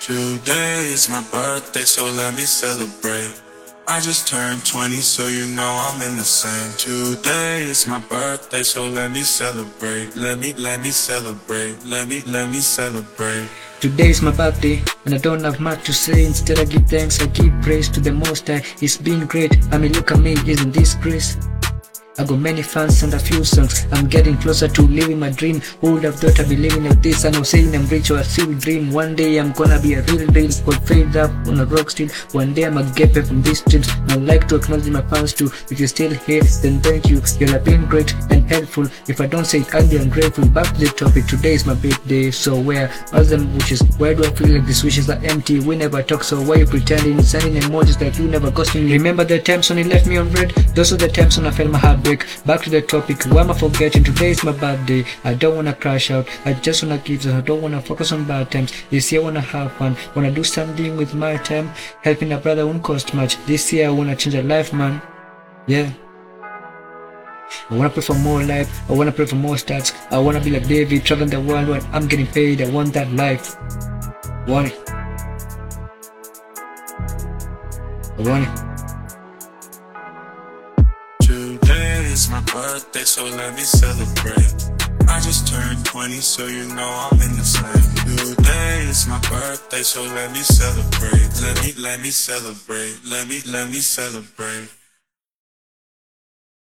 Today is my birthday, so let me celebrate. I just turned 20, so you know I'm in the same. Today is my birthday, so let me celebrate. Let me celebrate. Let me celebrate. Today is my birthday, and I don't have much to say. Instead I give thanks, I give praise to the Most High. It's been great. I mean, look at me, isn't this grace? I got many fans and a few songs. I'm getting closer to living my dream. Who would have thought I'd be living like this? I know saying I'm rich or I still dream. One day I'm gonna be a real deal. Got fade up on a rock still. One day I'ma get back from these streams. I'd like to acknowledge my fans too. If you're still here, then thank you. You have been great and helpful. If I don't say it, I'll be ungrateful. Back to the topic. Today is my birthday, so where are them wishes? Why do I feel like these wishes are empty? We never talk, so why you pretending? Sending emojis like you never ghosting me. Remember the times when you left me on red? Those are the times when I felt my heart break. Back to the topic, why am I forgetting? Today is my birthday. I don't wanna crash out. I just wanna give this. I don't wanna focus on bad times. This year I wanna have fun. Wanna do something with my time. Helping a brother won't cost much. This year I wanna change a life, man. Yeah. I wanna pray for more life. I wanna pray for more stats. I wanna be like David, traveling the world when I'm getting paid. I want that life. Want it. I want it. Today is my birthday, so let me celebrate. I just turned 20, so you know I'm in the same. Today is my birthday, so let me celebrate. Let me celebrate. Let me celebrate.